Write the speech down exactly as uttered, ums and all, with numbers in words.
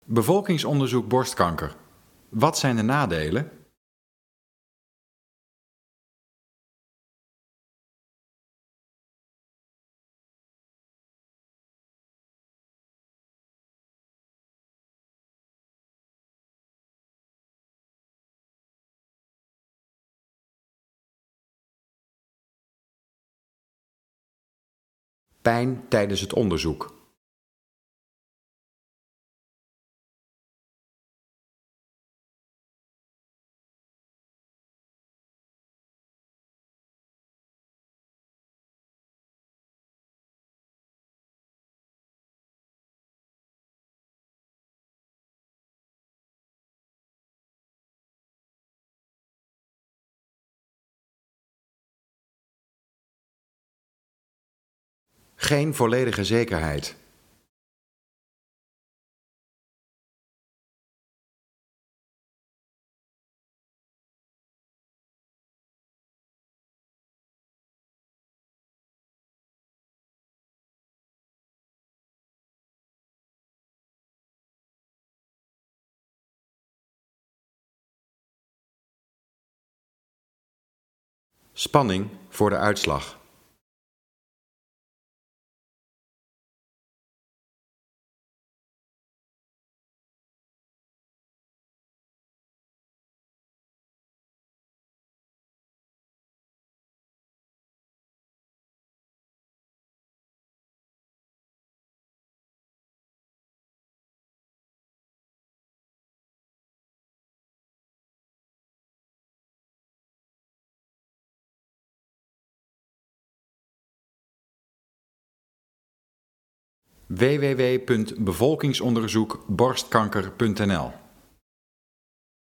Bevolkingsonderzoek borstkanker. Wat zijn de nadelen? Pijn tijdens het onderzoek. Geen volledige zekerheid. Spanning voor de uitslag. w w w punt bevolkingsonderzoek borstkanker punt n l